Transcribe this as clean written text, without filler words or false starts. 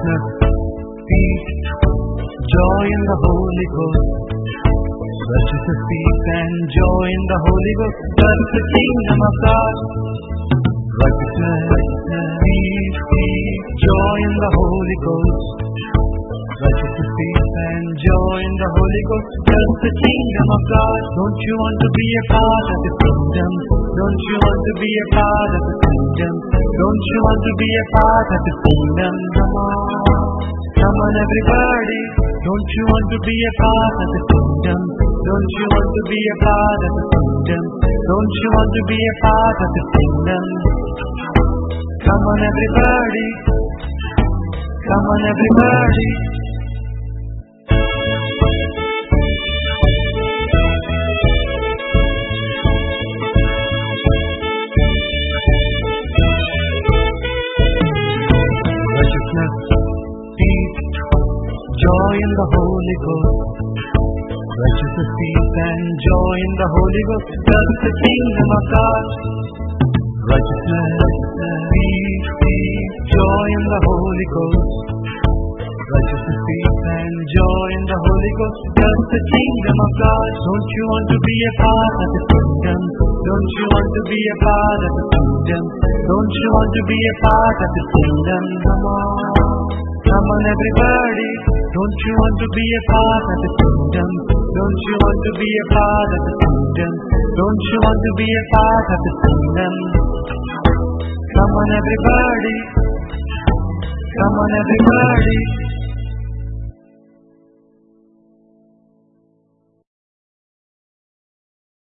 righteousness, peace, joy in the Holy Ghost. Righteousness, peace, and joy in the Holy Ghost. That's the kingdom of God. Righteousness, peace, joy in the Holy Ghost. Righteousness, peace, and joy in the Holy Ghost. That's the kingdom of God. Don't you want to be a part of the kingdom? Don't you want to be a part of the kingdom? Don't you want to be a part of the kingdom? Come on everybody. Don't you want to be a part of the kingdom? Don't you want to be a part of the kingdom? Don't you want to be a part of the kingdom? Come on everybody. Come on everybody. Righteousness, peace, joy in the Holy Ghost. Righteousness, peace, and joy in the Holy Ghost. That's the kingdom of God. Righteousness, peace, joy in the Holy Ghost. Righteousness, peace, and joy in the Holy Ghost. That's the kingdom of God. Don't you want to be a part of the kingdom? Don't you want to be a part of the kingdom? Don't you want to be a part of the kingdom? Come on everybody. Don't you want to be a part of the kingdom? Don't you want to be a part of the kingdom? Don't you want to be a part of the kingdom? Come on everybody. Come on everybody.